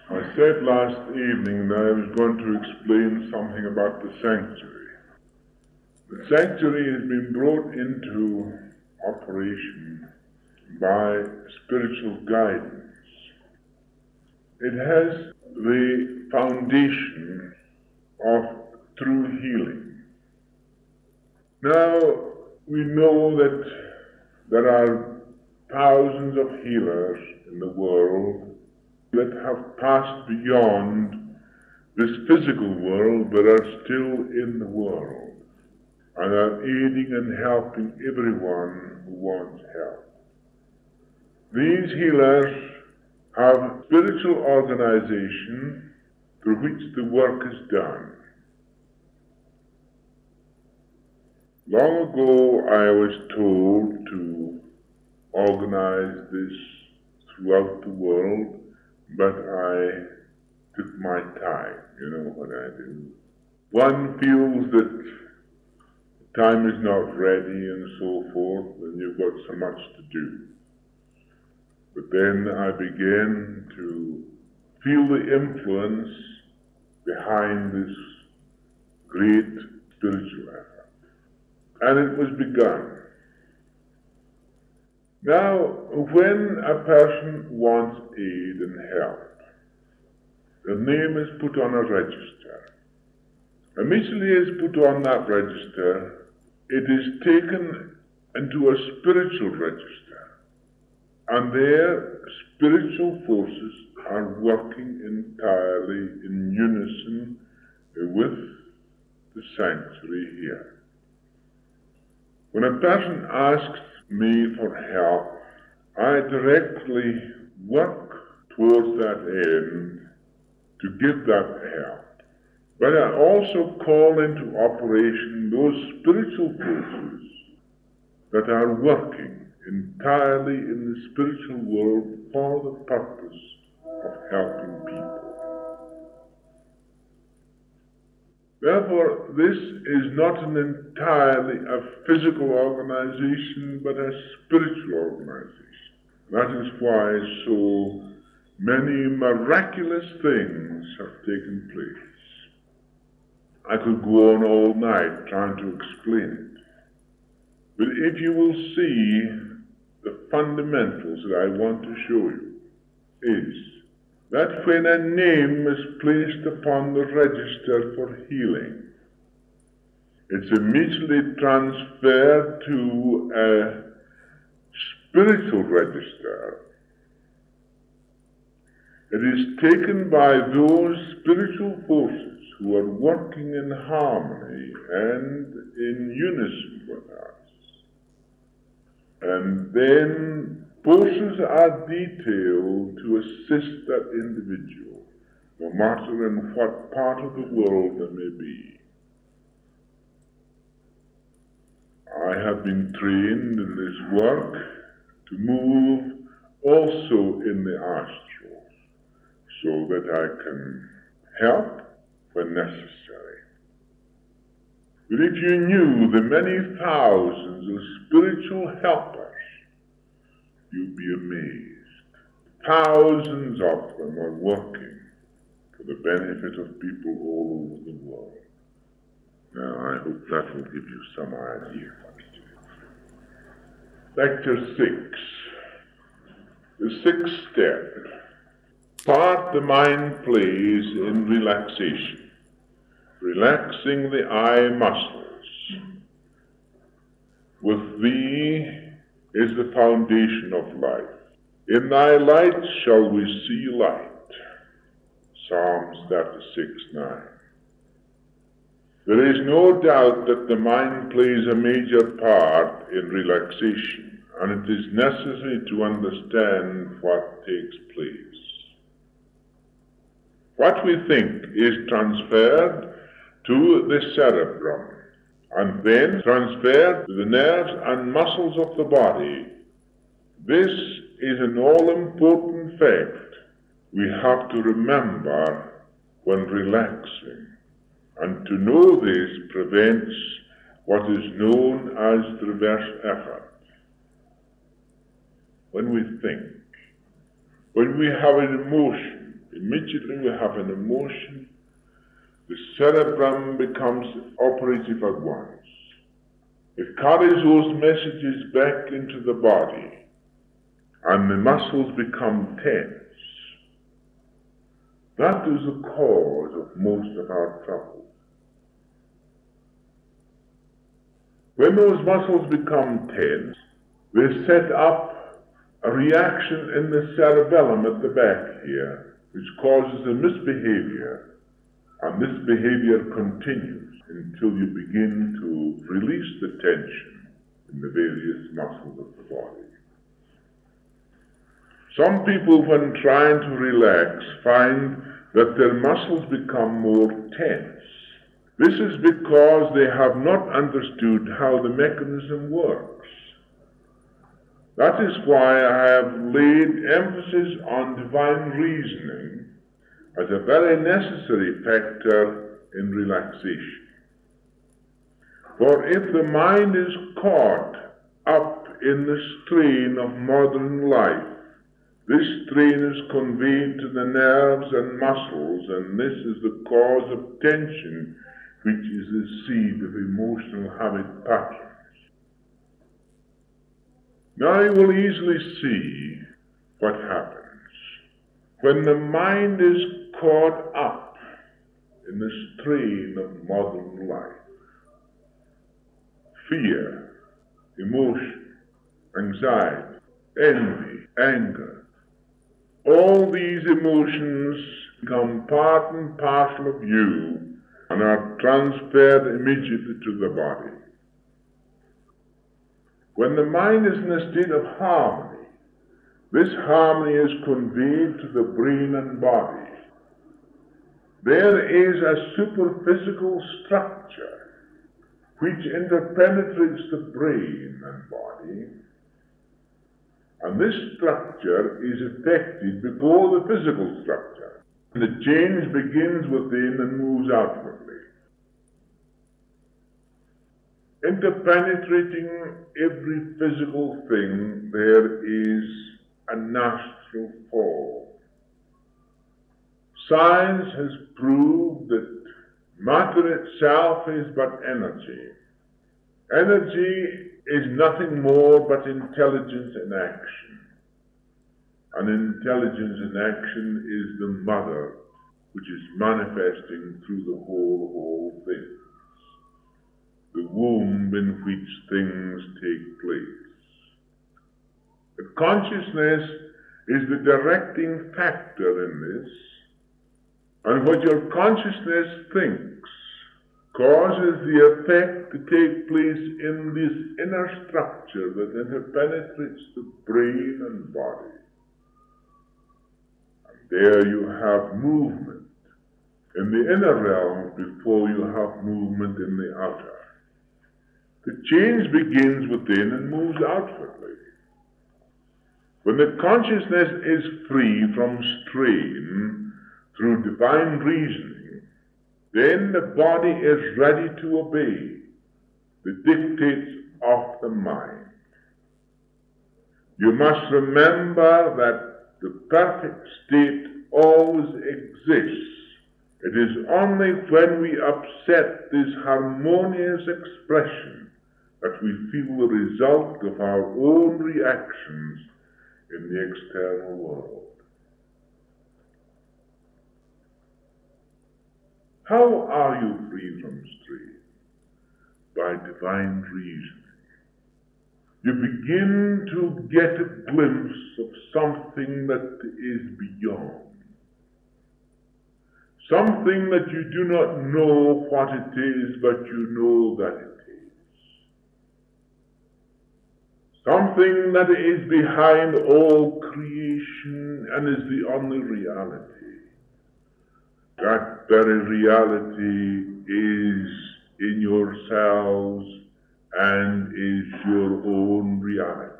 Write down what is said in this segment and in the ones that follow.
I said last evening that I was going to explain something about the sanctuary. The sanctuary has been brought into operation by spiritual guidance. It has the foundation of true healing. Now, we know that there are thousands of healers in the world that have passed beyond this physical world but are still in the world and are aiding and helping everyone who wants help. These healers have spiritual organization through which the work is done. Long ago I was told to organize this throughout the world, but I took my time, you know what I do. One feels that time is not ready and so forth, and you've got so much to do. But then I began to feel the influence behind this great spiritual effort. And it was begun. Now, when a person wants aid and help, the name is put on a register. Immediately is put on that register, it is taken into a spiritual register, and there spiritual forces are working entirely in unison with the sanctuary here. When a person asks me for help, I directly work towards that end to give that help. But I also call into operation those spiritual forces that are working entirely in the spiritual world for the purpose of helping people. Therefore, this is not an entirely a physical organization, but a spiritual organization. That is why so many miraculous things have taken place. I could go on all night trying to explain it. But if you will see the fundamentals that I want to show you, is that when a name is placed upon the register for healing, it's immediately transferred to a spiritual register. It is taken by those spiritual forces who are working in harmony and in unison with us. And then forces are detailed to assist that individual, no matter in what part of the world they may be. I have been trained in this work to move also in the astrals, so that I can help when necessary. But if you knew the many thousands of spiritual helpers, you'd be amazed. Thousands of them are working for the benefit of people all over the world. Now, I hope that will give you some idea what it is. Lecture 6. The sixth step. Part the mind plays in relaxation, relaxing the eye muscles. With thee is the foundation of life. In thy light shall we see light. Psalms 36:9. There is no doubt that the mind plays a major part in relaxation, and it is necessary to understand what takes place. What we think is transferred to the cerebrum, and then transferred to the nerves and muscles of the body. This is an all-important fact we have to remember when relaxing, and to know this prevents what is known as reverse effort. When we think, when we have an emotion, immediately we have an emotion, the cerebrum becomes operative at once. It carries those messages back into the body, and the muscles become tense. That is the cause of most of our trouble. When those muscles become tense, they set up a reaction in the cerebellum at the back here, which causes a misbehavior, and this behavior continues until you begin to release the tension in the various muscles of the body. Some people, when trying to relax, find that their muscles become more tense. This is because they have not understood how the mechanism works. That is why I have laid emphasis on divine reasoning as a very necessary factor in relaxation. For if the mind is caught up in the strain of modern life, this strain is conveyed to the nerves and muscles, and this is the cause of tension, which is the seed of emotional habit patterns. Now you will easily see what happens when the mind is caught up in the strain of modern life. Fear, emotion, anxiety, envy, anger. All these emotions become part and parcel of you and are transferred immediately to the body. When the mind is in a state of harmony, this harmony is conveyed to the brain and body. There is a superphysical structure which interpenetrates the brain and body, and this structure is affected before the physical structure. The change begins within and moves outwardly. Interpenetrating every physical thing, there is a nostril form. Science has proved that matter itself is but energy. Energy is nothing more but intelligence in action. And intelligence in action is the mother which is manifesting through the whole things. The womb in which things take place. The consciousness is the directing factor in this, and what your consciousness thinks causes the effect to take place in this inner structure that interpenetrates the brain and body. And there you have movement in the inner realm before you have movement in the outer. The change begins within and moves outwardly. When the consciousness is free from strain through divine reasoning, then the body is ready to obey the dictates of the mind. You must remember that the perfect state always exists. It is only when we upset this harmonious expression that we feel the result of our own reactions in the external world. How are you free from strain? By divine reasoning. You begin to get a glimpse of something that is beyond. Something that you do not know what it is, but you know that it is. Something that is behind all creation and is the only reality. That very reality is in yourselves and is your own reality.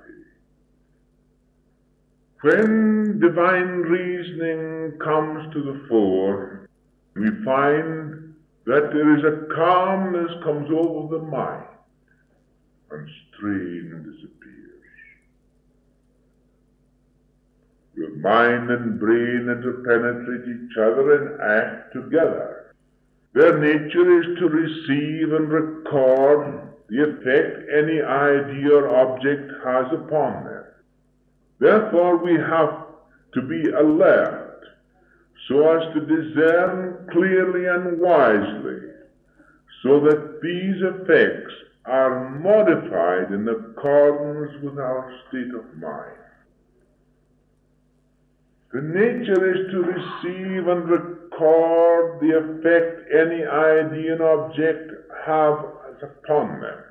When divine reasoning comes to the fore, we find that there is a calmness comes over the mind and strain disappears. Your mind and brain interpenetrate each other and act together. Their nature is to receive and record the effect any idea or object has upon them. Therefore, we have to be alert so as to discern clearly and wisely, so that these effects are modified in accordance with our state of mind. The nature is to receive and record the effect any idea and object have upon them.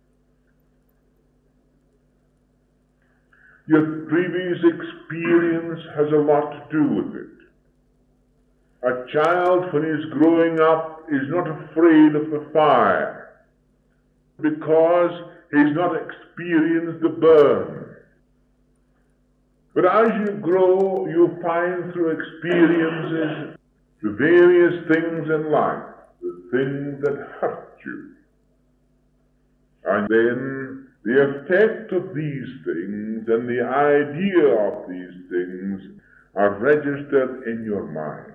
Your previous experience has a lot to do with it. A child, when he's growing up, is not afraid of the fire because he's not experienced the burn. But as you grow, you find through experiences the various things in life, the things that hurt you. And then the effect of these things and the idea of these things are registered in your mind.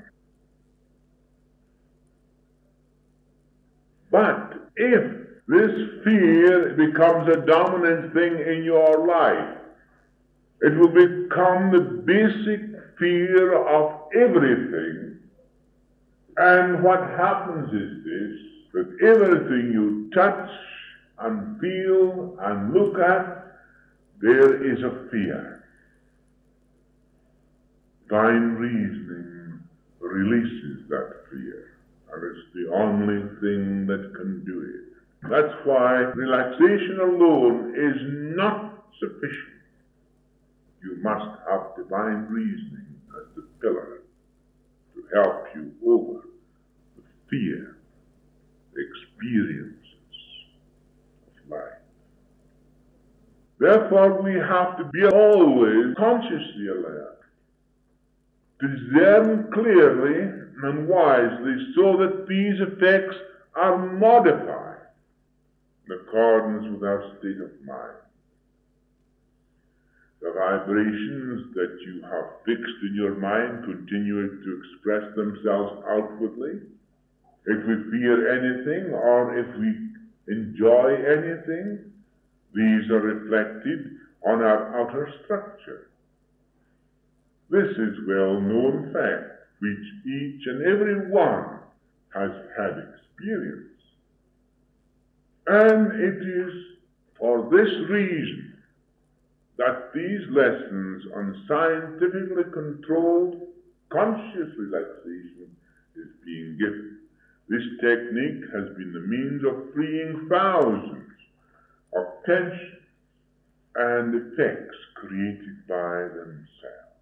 But if this fear becomes a dominant thing in your life, it will become the basic fear of everything. And what happens is this, that everything you touch and feel and look at, there is a fear. Divine reasoning releases that fear. And it's the only thing that can do it. That's why relaxation alone is not sufficient. You must have divine reasoning as the pillar to help you over the fear experiences of life. Therefore, we have to be always consciously alert, to discern clearly and wisely so that these effects are modified in accordance with our state of mind. The vibrations that you have fixed in your mind continue to express themselves outwardly. If we fear anything or if we enjoy anything, these are reflected on our outer structure. This is well-known fact, which each and every one has had experience. And it is for this reason that these lessons on scientifically controlled conscious relaxation is being given. This technique has been the means of freeing thousands of tension and effects created by themselves.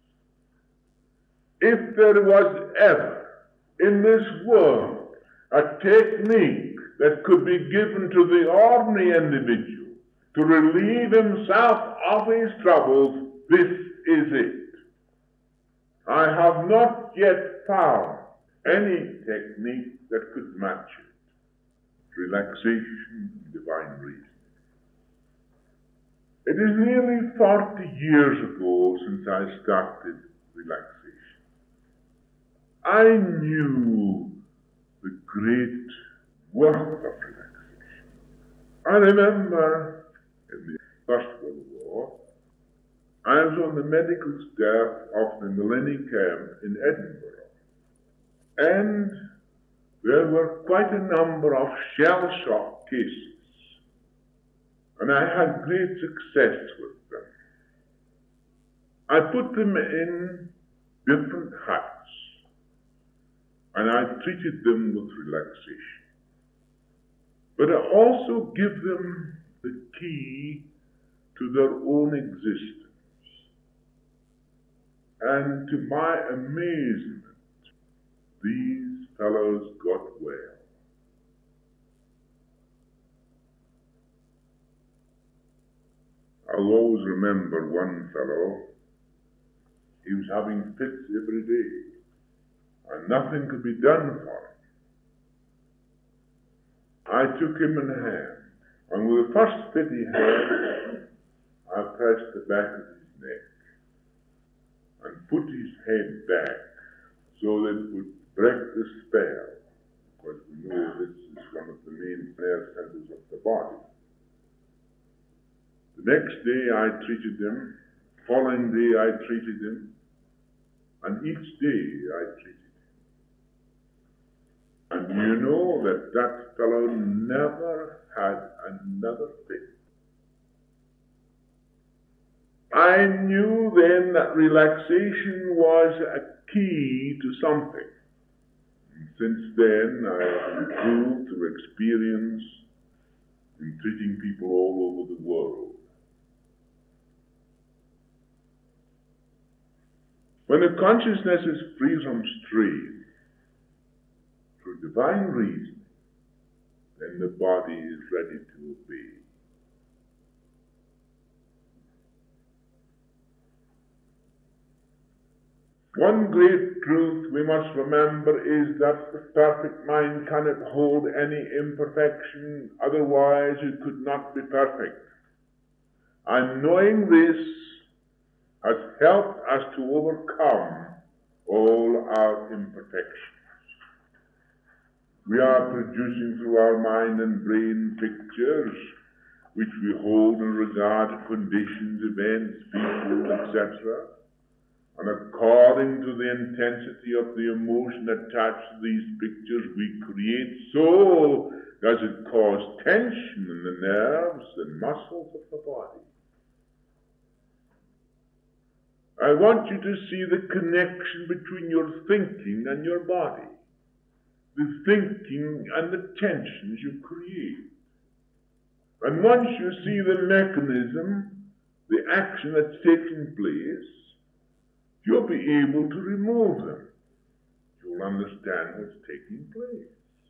If there was ever in this world a technique that could be given to the ordinary individual to relieve himself of his troubles, this is it. I have not yet found any technique that could match it. Relaxation, divine reason. It is nearly 40 years ago since I started relaxation. I knew the great worth of relaxation. I remember in the First World War, I was on the medical staff of the Millennium Camp in Edinburgh, and there were quite a number of shell shock cases, and I had great success with them. I put them in different huts, and I treated them with relaxation. But I also give them the key to their own existence. And to my amazement, these fellows got well. I'll always remember one fellow. He was having fits every day, and nothing could be done for him. I took him in hand, and with the first fit he had, I pressed the back of his neck. And put his head back so that it would break the spell, because we know this is one of the main nerve centers of the body. The next day I treated him, following day I treated him, and each day I treated him. And you know that fellow never had another fit. I knew then that relaxation was a key to something. And since then I have improved through experience in treating people all over the world. When the consciousness is free from strain, through divine reasoning, then the body is ready to obey. One great truth we must remember is that the perfect mind cannot hold any imperfection, otherwise it could not be perfect. And knowing this has helped us to overcome all our imperfections. We are producing through our mind and brain pictures which we hold in regard to conditions, events, people, etc. And according to the intensity of the emotion attached to these pictures we create, so does it cause tension in the nerves and muscles of the body. I want you to see the connection between your thinking and your body, the thinking and the tensions you create. And once you see the mechanism, the action that's taking place, you'll be able to remove them. You'll understand what's taking place.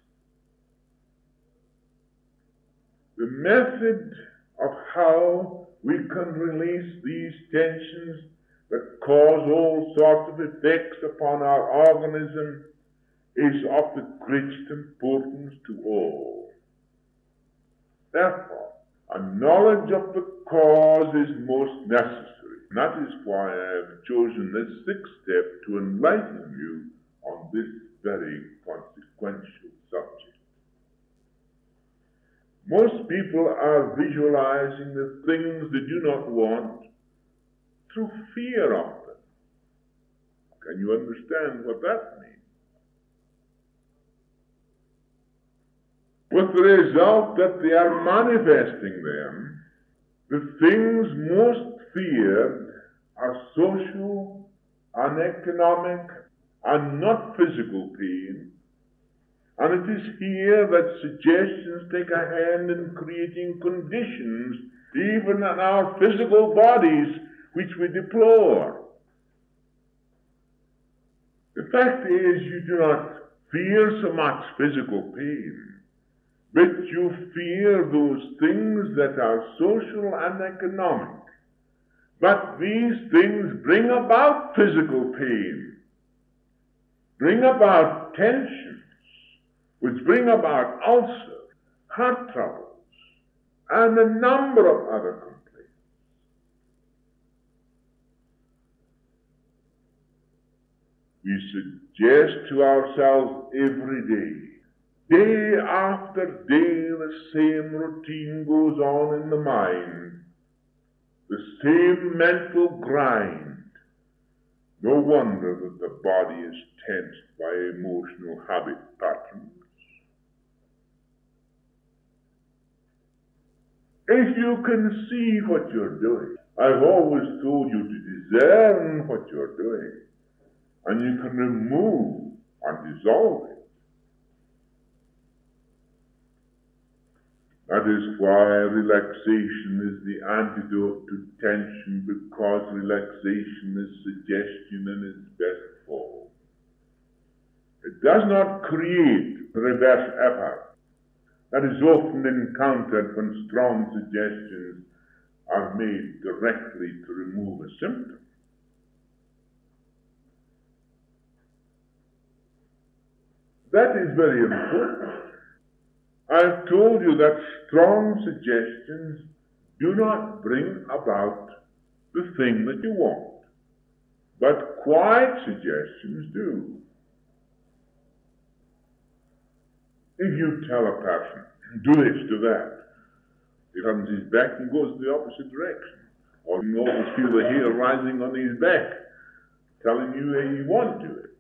The method of how we can release these tensions that cause all sorts of effects upon our organism is of the greatest importance to all. Therefore, a knowledge of the cause is most necessary. And that is why I have chosen this sixth step to enlighten you on this very consequential subject. Most people are visualizing the things they do not want through fear of them. Can you understand what that means? With the result that they are manifesting them, the things most feared are social and economic and not physical pain. And it is here that suggestions take a hand in creating conditions, even in our physical bodies, which we deplore. The fact is, you do not fear so much physical pain, but you fear those things that are social and economic. But these things bring about physical pain, bring about tensions, which bring about ulcers, heart troubles, and a number of other complaints. We suggest to ourselves every day after day, the same routine goes on in the mind, the same mental grind. No wonder that the body is tensed by emotional habit patterns. If you can see what you're doing, I've always told you to discern what you're doing, and you can remove and dissolve it. That is why relaxation is the antidote to tension, because relaxation is suggestion in its best form. It does not create the reverse effort that is often encountered when strong suggestions are made directly to remove a symptom. That is very important. I've told you that strong suggestions do not bring about the thing that you want, but quiet suggestions do. If you tell a person, do this, do that, he turns his back and goes the opposite direction. Or you always feel the hair rising on his back, telling you that you won't do it.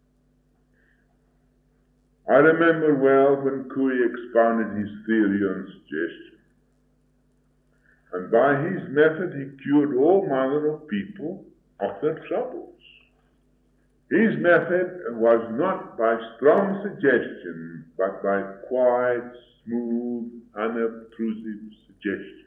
I remember well when Coué expounded his theory on suggestion. And by his method he cured all manner of people of their troubles. His method was not by strong suggestion, but by quiet, smooth, unobtrusive suggestions.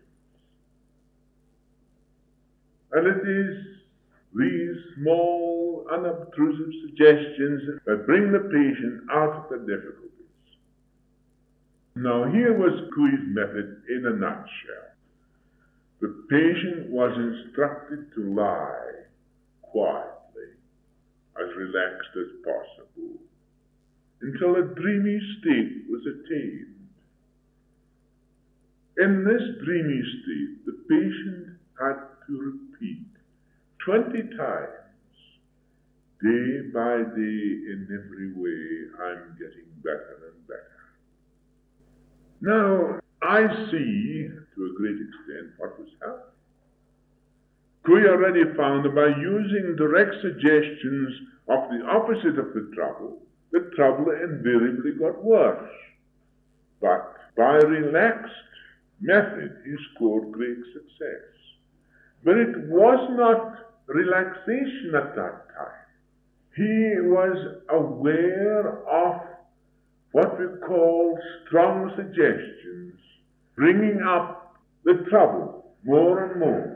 And it is these small, unobtrusive suggestions that bring the patient out of the difficulties. Now, here was Coué's method in a nutshell. The patient was instructed to lie quietly, as relaxed as possible, until a dreamy state was attained. In this dreamy state, the patient had to repeat 20 times, day by day, in every way, I'm getting better and better. Now, I see, to a great extent, what was happening. Coué already found that by using direct suggestions of the opposite of the trouble invariably got worse. But by relaxed method, he scored great success. But it was not relaxation at that time. He was aware of what we call strong suggestions, bringing up the trouble more and more.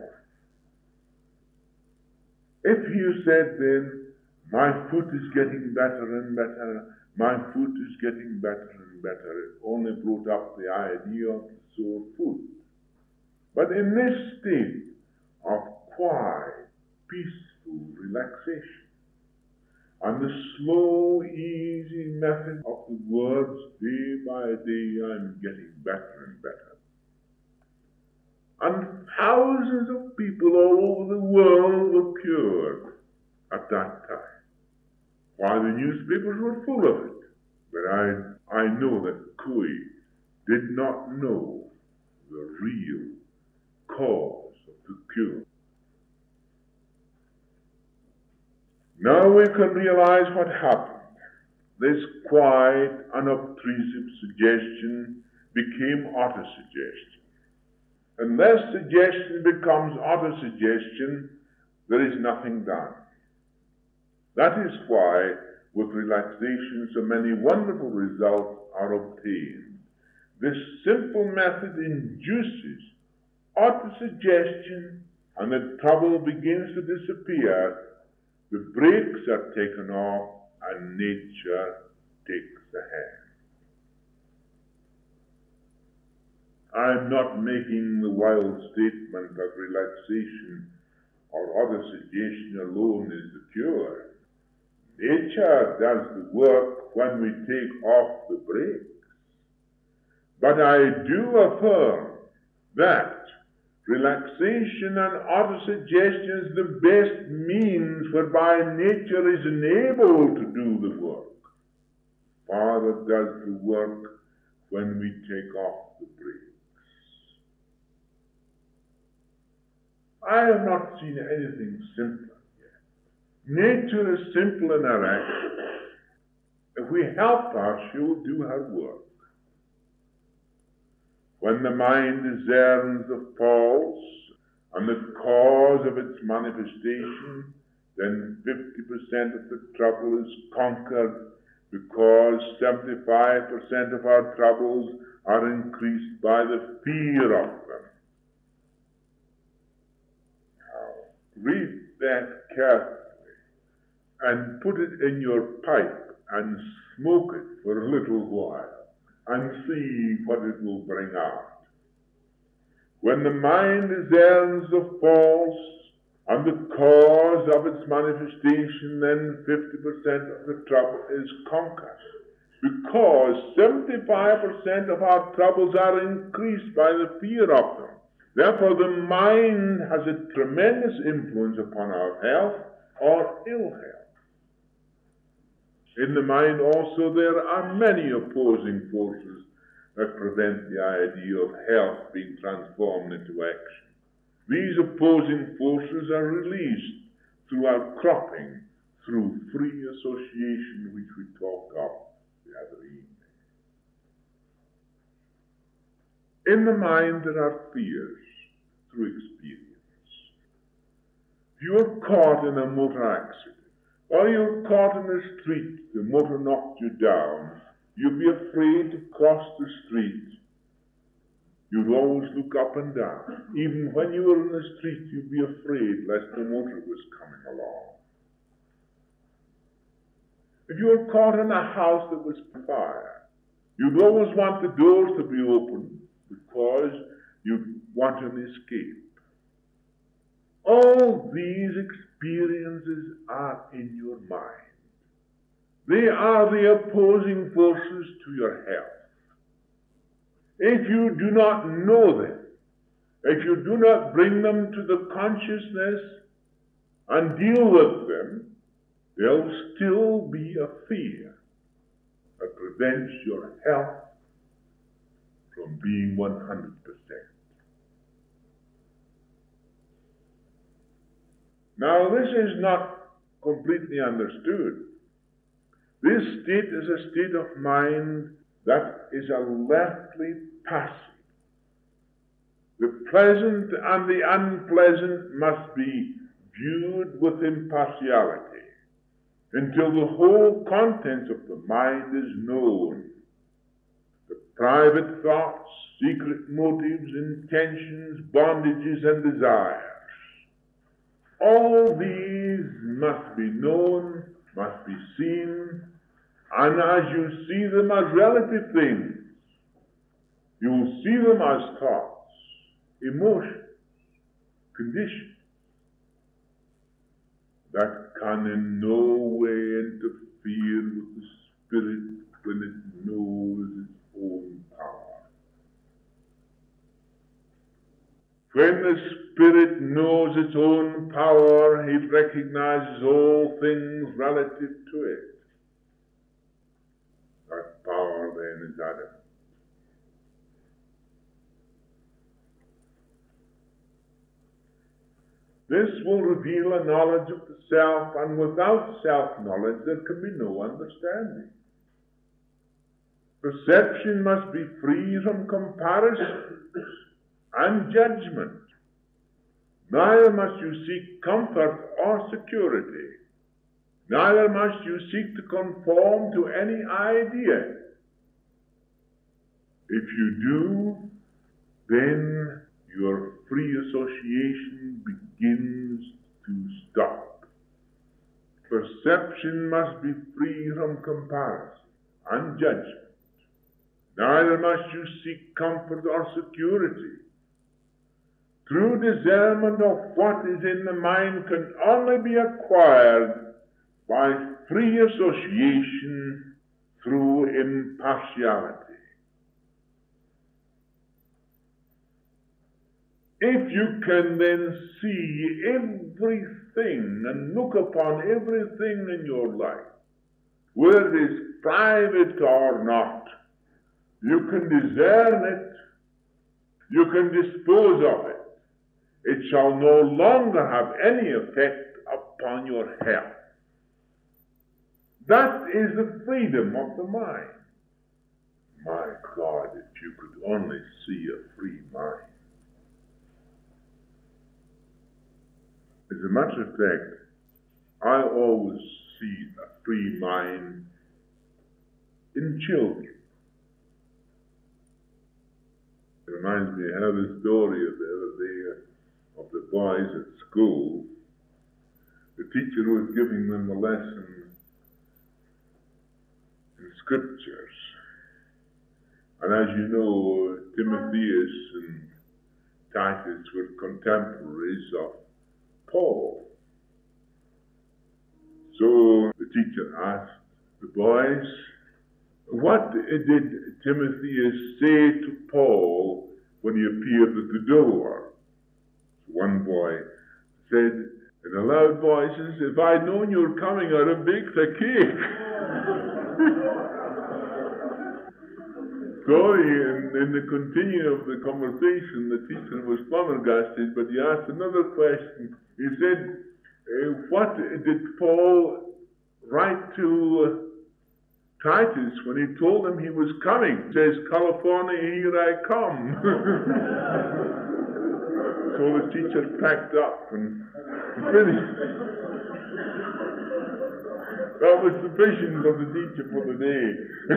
If you said then, my foot is getting better and better, my foot is getting better and better, it only brought up the idea of the sore foot. But in this state of quiet, peaceful relaxation, and the slow, easy method of the words, day by day, I'm getting better and better. And thousands of people all over the world were cured at that time. Why, the newspapers were full of it. But I know that Coué did not know the real cause of the cure. Now we can realize what happened. This quiet, unobtrusive suggestion became autosuggestion. Unless suggestion becomes autosuggestion, there is nothing done. That is why, with relaxation, so many wonderful results are obtained. This simple method induces autosuggestion, and the trouble begins to disappear. The brakes are taken off, and nature takes the hand. I'm not making the wild statement that relaxation or autosuggestion alone is the cure. Nature does the work when we take off the brakes. But I do affirm that relaxation and autosuggestion is the best means whereby nature is enabled to do the work. Father does the work when we take off the brakes. I have not seen anything simpler yet. Nature is simple in her action. If we help her, she will do her work. When the mind discerns the false and the cause of its manifestation, then 50% of the trouble is conquered, because 75% of our troubles are increased by the fear of them. Read that carefully and put it in your pipe and smoke it for a little while and see what it will bring out. When the mind discerns the false and the cause of its manifestation, then 50% of the trouble is conquered, because 75% of our troubles are increased by the fear of them. Therefore, the mind has a tremendous influence upon our health, or ill health. In the mind also there are many opposing forces that prevent the idea of health being transformed into action. These opposing forces are released through outcropping, through free association, which we talked of the other evening. In the mind there are fears through experience. If you are caught in a motor accident, or you're caught in the street, the motor knocked you down, you'd be afraid to cross the street. You'd always look up and down. Even when you were in the street, you'd be afraid lest the motor was coming along. If you were caught in a house that was fire, you'd always want the doors to be open because you'd want an escape. All these experiences are in your mind. They are the opposing forces to your health. If you do not know them, if you do not bring them to the consciousness and deal with them, there'll still be a fear that prevents your health from being 100%. Now, this is not completely understood. This state is a state of mind that is a leftly passive. The pleasant and the unpleasant must be viewed with impartiality until the whole contents of the mind is known. The private thoughts, secret motives, intentions, bondages, and desires. All these must be known, must be seen, and as you see them as relative things, you will see them as thoughts, emotions, conditions that can in no way interfere with the spirit when it knows its own power. When the spirit knows its own power, it recognizes all things relative to it. That power then is adamant. This will reveal a knowledge of the self, and without self-knowledge there can be no understanding. Perception must be free from comparison and judgment. Neither must you seek comfort or security. Neither must you seek to conform to any idea. If you do, then your free association begins to stop. Perception must be free from comparison and judgment. Neither must you seek comfort or security. True discernment of what is in the mind can only be acquired by free association through impartiality. If you can then see everything and look upon everything in your life, whether it is private or not, you can discern it, you can dispose of it. It shall no longer have any effect upon your health. That is the freedom of the mind. My God, if you could only see a free mind. As a matter of fact, I always see a free mind in children. It reminds me, I have a story of the other day of the boys at school. The teacher was giving them a lesson in scriptures. And as you know, Timotheus and Titus were contemporaries of Paul. So the teacher asked the boys, what did Timotheus say to Paul when he appeared at the door? One boy said, In a loud voice, says, if I'd known you were coming, I'd have baked a cake. So in the continuing of the conversation, the teacher was flabbergasted, but he asked another question. He said, what did Paul write to Titus when he told him he was coming? He says, California, here I come. So the teacher packed up and finished. That was sufficient for the teacher for the day.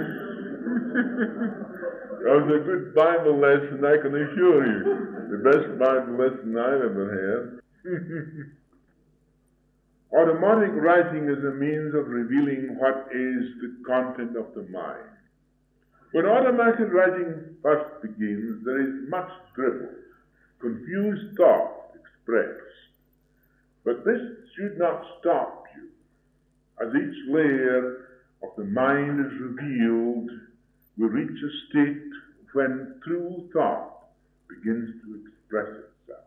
That was a good Bible lesson, I can assure you. The best Bible lesson I've ever had. Automatic writing is a means of revealing what is the content of the mind. When automatic writing first begins, there is much dribble, confused thought expressed. But this should not stop you. As each layer of the mind is revealed, we reach a state when true thought begins to express itself.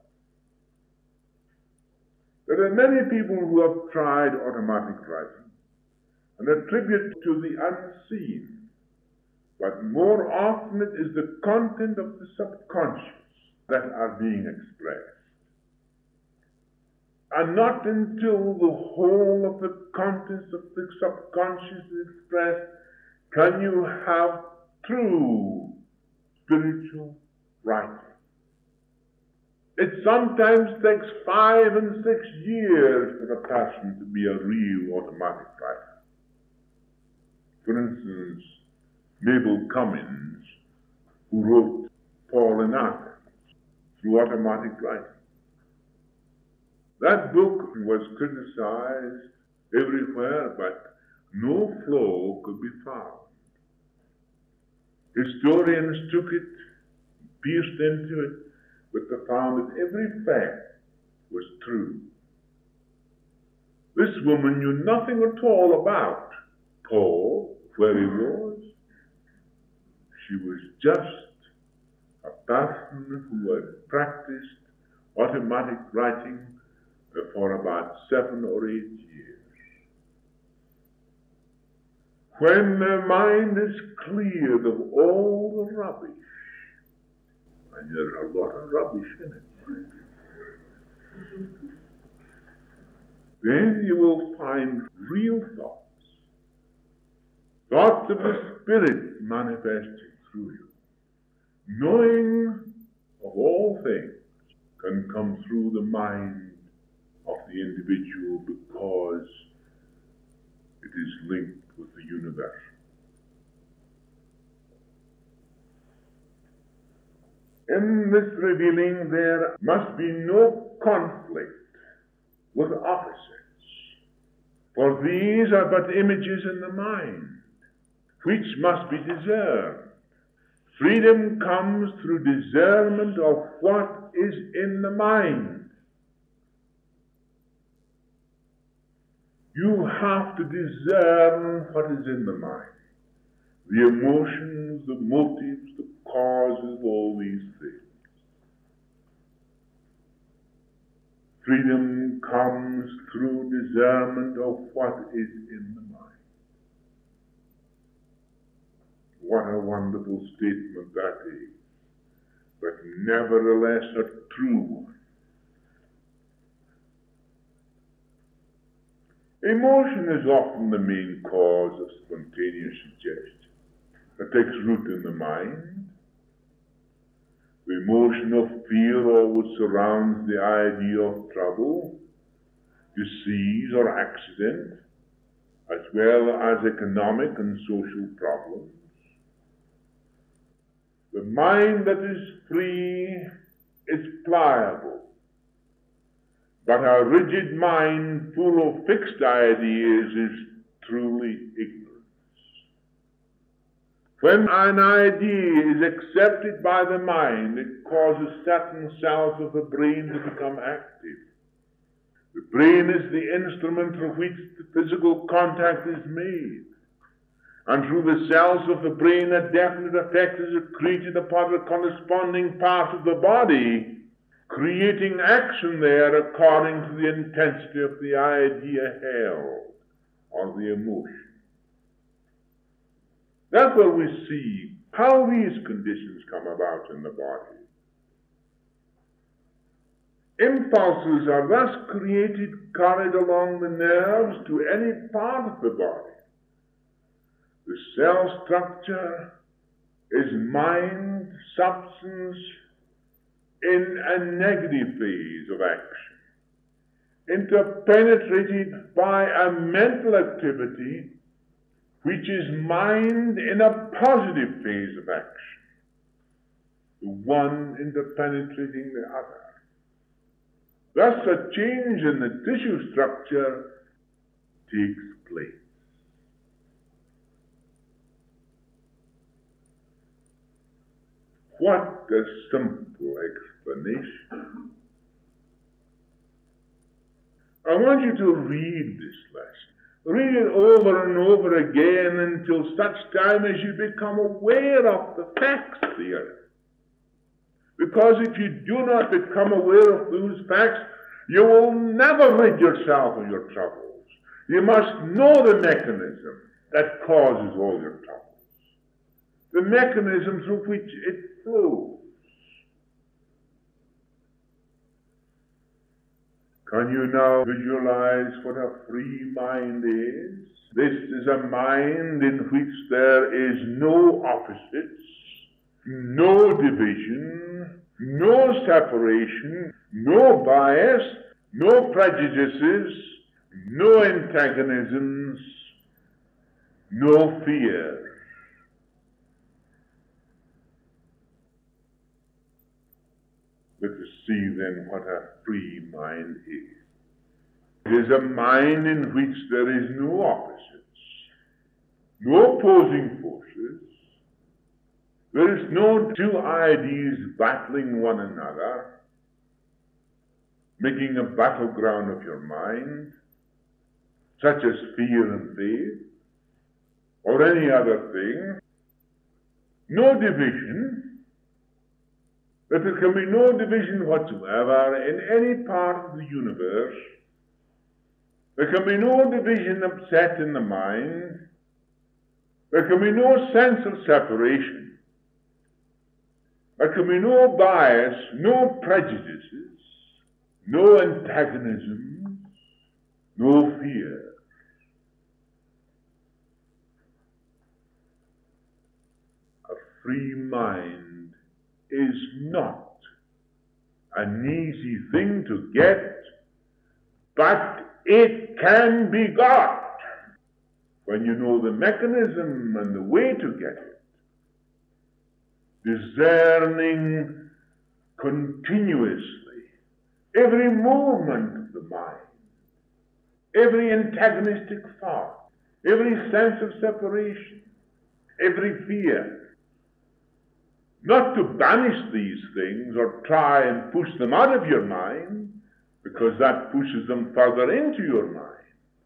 There are many people who have tried automatic writing and attribute it to the unseen, but more often it is the content of the subconscious that are being expressed. And not until the whole of the contents of the subconscious is expressed can you have true spiritual writing. It sometimes takes 5 and 6 years for a person to be a real automatic writer. For instance, Mabel Cummins, who wrote Paul in Athens through automatic writing. That book was criticized everywhere, but no flaw could be found. Historians took it, pierced into it, but they found that every fact was true. This woman knew nothing at all about Paul, where he was. She was just a person who had practiced automatic writing for about 7 or 8 years. When the mind is cleared of all the rubbish, and there's a lot of rubbish in it, then you will find real thoughts, thoughts of the Spirit manifesting through you. Knowing of all things can come through the mind of the individual because it is linked with the universe. In this revealing, there must be no conflict with opposites, for these are but images in the mind, which must be discerned. Freedom comes through discernment of what is in the mind. You have to discern what is in the mind. The emotions, the motives, the causes, all these things. Freedom comes through discernment of what is in the mind. What a wonderful statement that is, but nevertheless a true one. Emotion is often the main cause of spontaneous suggestion. It takes root in the mind. The emotion of fear always surrounds the idea of trouble, disease, or accident, as well as economic and social problems. The mind that is free is pliable, but a rigid mind full of fixed ideas is truly ignorance. When an idea is accepted by the mind, it causes certain cells of the brain to become active. The brain is the instrument through which the physical contact is made. And through the cells of the brain, a definite effect is created upon the corresponding part of the body, creating action there according to the intensity of the idea held or the emotion. That's where we see how these conditions come about in the body. Impulses are thus created, carried along the nerves to any part of the body. The cell structure is mind, substance, in a negative phase of action, interpenetrated by a mental activity which is mind in a positive phase of action, the one interpenetrating the other. Thus a change in the tissue structure takes place. What a simple explanation. I want you to read this lesson. Read it over and over again until such time as you become aware of the facts there. Because if you do not become aware of those facts, you will never rid yourself of your troubles. You must know the mechanism that causes all your troubles. The mechanism through which it flows. Can you now visualize what a free mind is? This is a mind in which there is no opposites, no division, no separation, no bias, no prejudices, no antagonisms, no fear. Let us see then what a free mind is. It is a mind in which there is no opposites, no opposing forces. There is no two ideas battling one another, making a battleground of your mind, such as fear and faith, or any other thing. No division. That there can be no division whatsoever in any part of the universe. There can be no division upset in the mind. There can be no sense of separation. There can be no bias, no prejudices, no antagonisms, no fear. A free mind is not an easy thing to get, but it can be got when you know the mechanism and the way to get it. Discerning continuously every movement of the mind, every antagonistic thought, every sense of separation, every fear. Not to banish these things or try and push them out of your mind, because that pushes them further into your mind.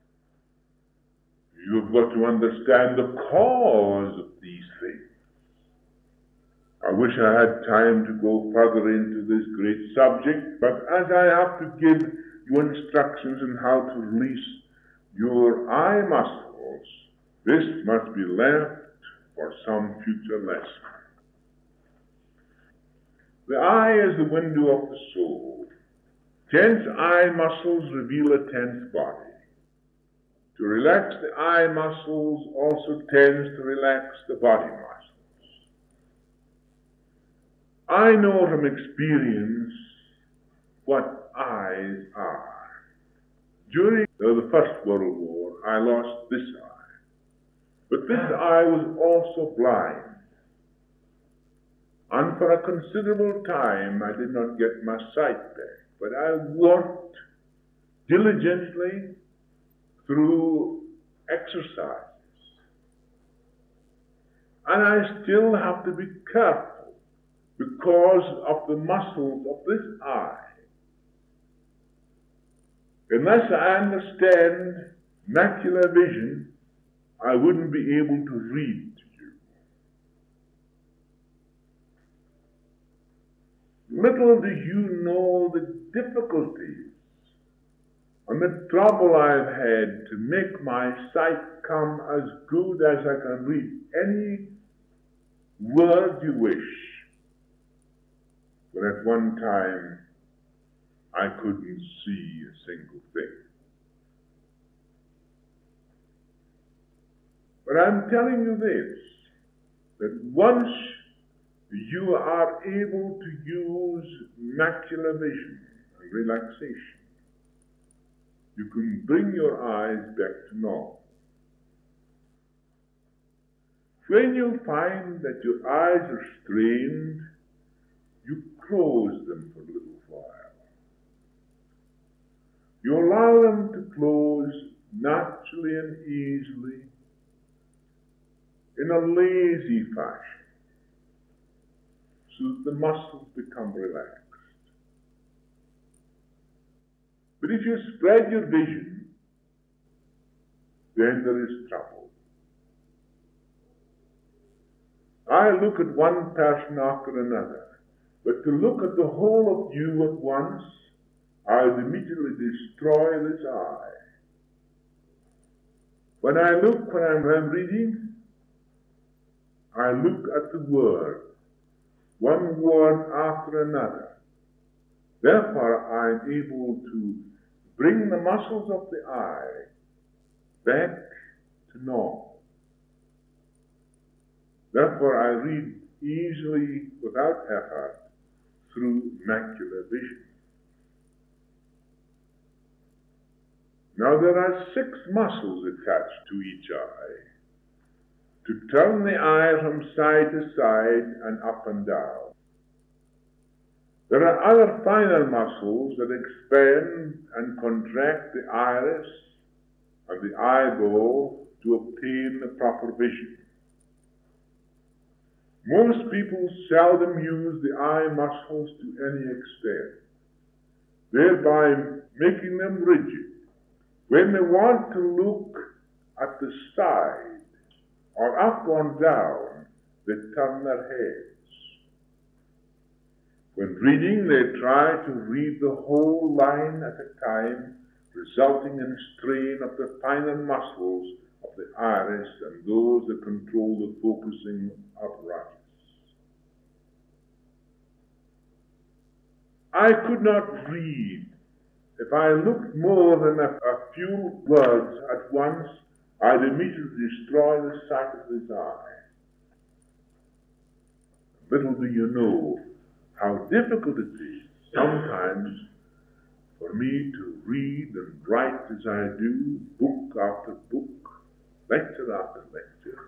You've got to understand the cause of these things. I wish I had time to go further into this great subject, but as I have to give you instructions on how to release your eye muscles, this must be left for some future lesson. The eye is the window of the soul. Tense eye muscles reveal a tense body. To relax the eye muscles also tends to relax the body muscles. I know from experience what eyes are. During the First World War, I lost this eye. But this eye was also blind. And for a considerable time, I did not get my sight back. But I worked diligently through exercises. And I still have to be careful because of the muscles of this eye. Unless I understand macular vision, I wouldn't be able to read to you. Little do you know the difficulties and the trouble I've had to make my sight come as good as I can read any word you wish. But at one time, I couldn't see a single thing. But I'm telling you this, that once you are able to use macular vision and relaxation, you can bring your eyes back to normal. When you find that your eyes are strained, you close them for a little while. You allow them to close naturally and easily in a lazy fashion, so that the muscles become relaxed. But if you spread your vision, then there is trouble. I look at one person after another, but to look at the whole of you at once, I'll immediately destroy this eye. When I'm reading, I look at the word, one word after another. Therefore, I'm able to bring the muscles of the eye back to normal. Therefore, I read easily, without effort, through macular vision. Now, there are 6 muscles attached to each eye to turn the eye from side to side and up and down. There are other finer muscles that expand and contract the iris and the eyeball to obtain the proper vision. Most people seldom use the eye muscles to any extent, thereby making them rigid. When they want to look at the side, or up or down, they turn their heads. When reading, they try to read the whole line at a time, resulting in strain of the finer muscles of the iris and those that control the focusing apparatus. I could not read. If I looked more than a few words at once, I'd immediately destroy the sight of his eye. Little do you know how difficult it is sometimes for me to read and write as I do, book after book, lecture after lecture.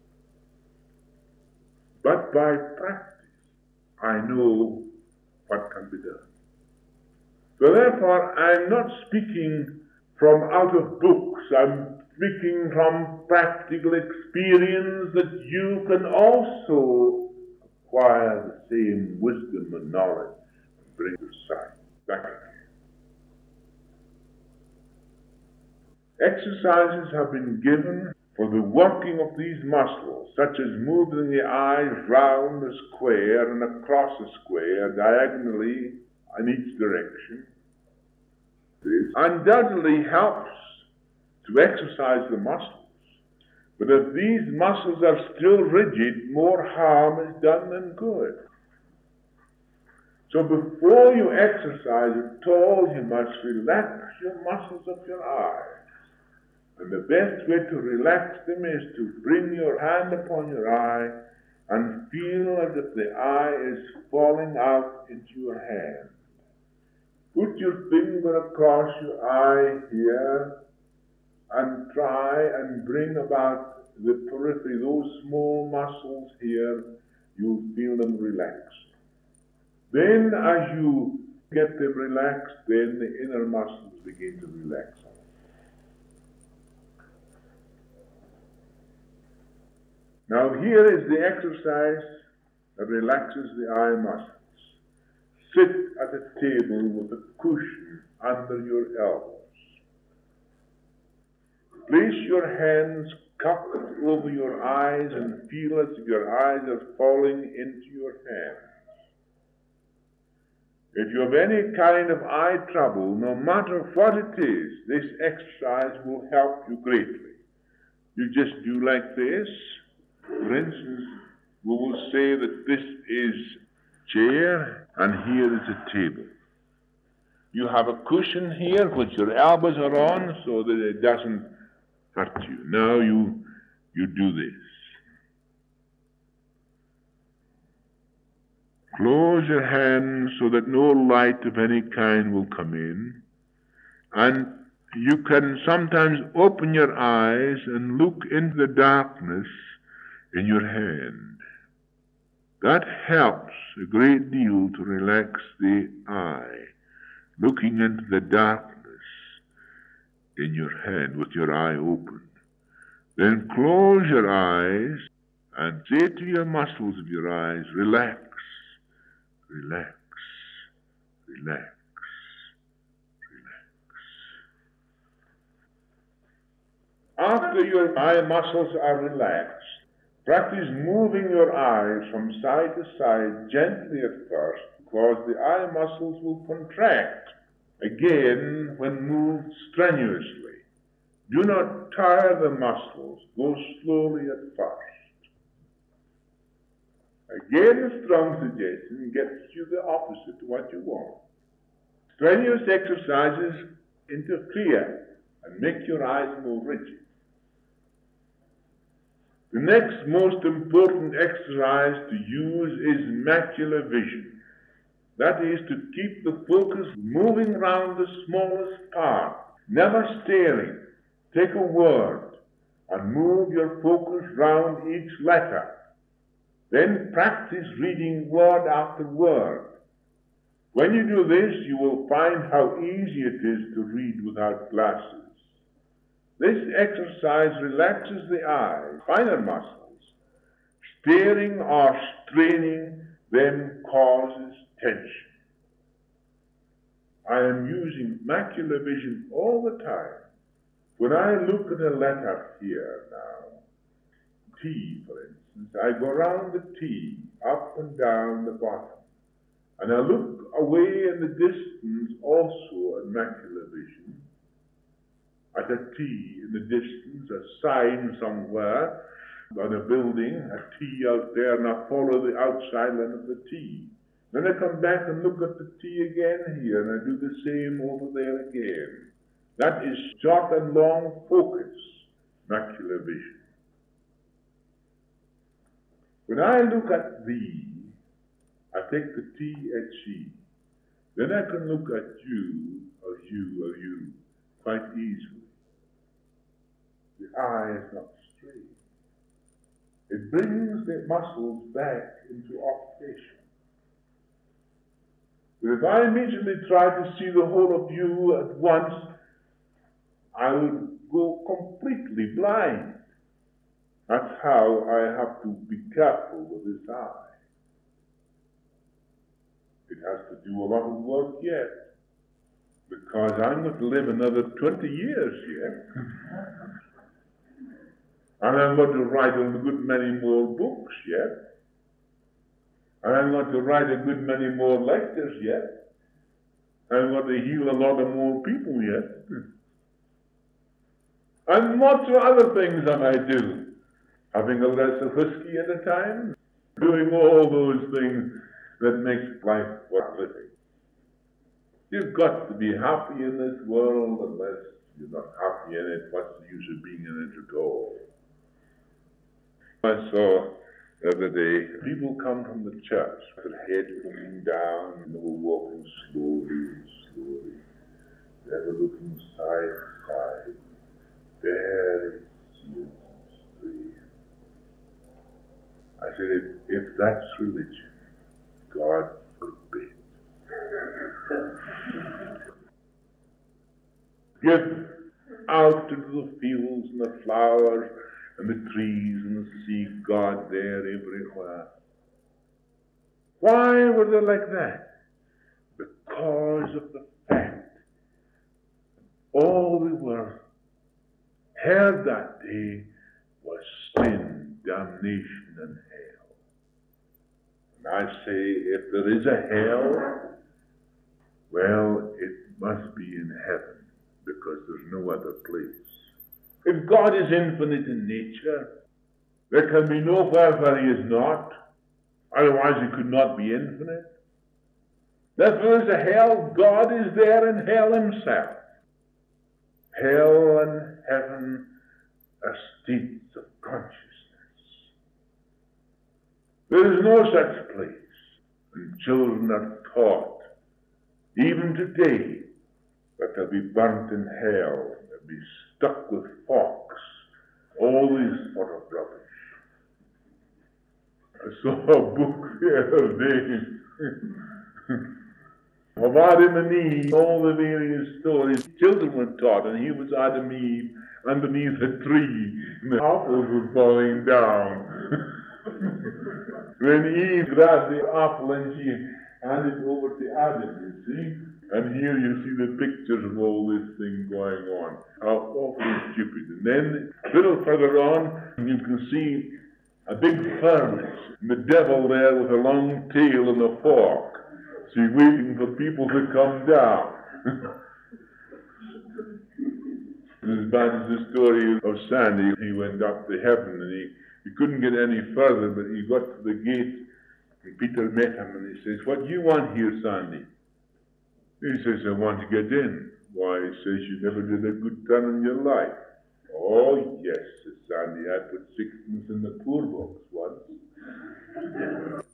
But by practice, I know what can be done. So therefore, I'm not speaking from out of books. I'm speaking from practical experience that you can also acquire the same wisdom and knowledge and bring your sight back again. Exercises have been given for the working of these muscles, such as moving the eyes round a square and across a square diagonally in each direction. This undoubtedly helps to exercise the muscles. But if these muscles are still rigid, more harm is done than good. So before you exercise at all, you must relax your muscles of your eye. And the best way to relax them is to bring your hand upon your eye and feel as if the eye is falling out into your hand. Put your finger across your eye here and try and bring about the periphery, those small muscles here, you'll feel them relaxed. Then as you get them relaxed, then the inner muscles begin to relax. Now here is the exercise that relaxes the eye muscles. Sit at a table with a cushion under your elbows. Place your hands cupped over your eyes and feel as if your eyes are falling into your hands. If you have any kind of eye trouble, no matter what it is, this exercise will help you greatly. You just do like this. For instance, we will say that this is chair and here is a table. You have a cushion here which your elbows are on so that it doesn't hurt you. Now you do this. Close your hands so that no light of any kind will come in. And you can sometimes open your eyes and look into the darkness in your hand. That helps a great deal to relax the eye, looking into the darkness in your hand with your eye open. Then close your eyes and say to your muscles of your eyes, relax, relax, relax, relax. After your eye muscles are relaxed, practice moving your eyes from side to side gently at first, because the eye muscles will contract again when moved strenuously. Do not tire the muscles. Go slowly at first. Again, a strong suggestion gets you the opposite to what you want. Strenuous exercises interfere and make your eyes more rigid. The next most important exercise to use is macular vision. That is to keep the focus moving around the smallest part, never staring. Take a word and move your focus round each letter. Then practice reading word after word. When you do this, you will find how easy it is to read without glasses. This exercise relaxes the eye, finer muscles. Staring or straining them causes tension. I am using macular vision all the time. When I look at a letter here now, T for instance, I go around the T, up and down the bottom. And I look away in the distance also at macular vision, at a T in the distance, a sign somewhere on a building, a T out there, and I follow the outside line of the T. Then I come back and look at the T again here, and I do the same over there again. That is short and long focus, macular vision. When I look at thee, I take the T at she. Then I can look at you or you quite easily. The eye is not straight. It brings the muscles back into occupation. But if I immediately try to see the whole of you at once, I would go completely blind. That's how I have to be careful with this eye. It has to do a lot of work yet, because I'm going to live another 20 years yet. And I'm going to write a good many more books yet. And I'm going to write a good many more lectures yet. I'm going to heal a lot of more people yet. And lots of other things I might do. Having a glass of whiskey at a time, doing all those things that makes life worth living. You've got to be happy in this world. Unless you're not happy in it, what's the use of being in it at all? I saw the other day, people come from the church with their head looking down, and they were walking slowly and slowly. They were looking side to side, very serious and straight. I said, if that's religion, God forbid. Give out into the fields and the flowers and the trees and the sea, God there everywhere. Why were they like that? Because of the fact all they were heard that day was sin, damnation, and hell. And I say, if there is a hell, Well, it must be in heaven, because there's no other place. If God is infinite in nature, there can be nowhere where he is not. Otherwise he could not be infinite. If there is a hell, God is there in hell himself. Hell and heaven are states of consciousness. There is no such place. And children are taught, even today, that they'll be burnt in hell, they'll be stuck with forks, all this sort of rubbish. I saw a book the other day of Adam and Eve, all the various stories. Children were taught, and here was Adam and Eve underneath a tree, and the apples were falling down. When Eve grabbed the apple and she handed it over to Adam, you see? And here you see the pictures of all this thing going on. How awfully stupid. And then a little further on, you can see a big furnace, and the devil there with a long tail and a fork. So he's waiting for people to come down. As bad as the story of Sandy, he went up to heaven and he couldn't get any further, but he got to the gate and Peter met him and he says, "What do you want here, Sandy?" He says, "I want to get in." "Why," he says, "you never did a good turn in your life." "Oh, yes," says Sandy, "I put sixpence in the poor box once."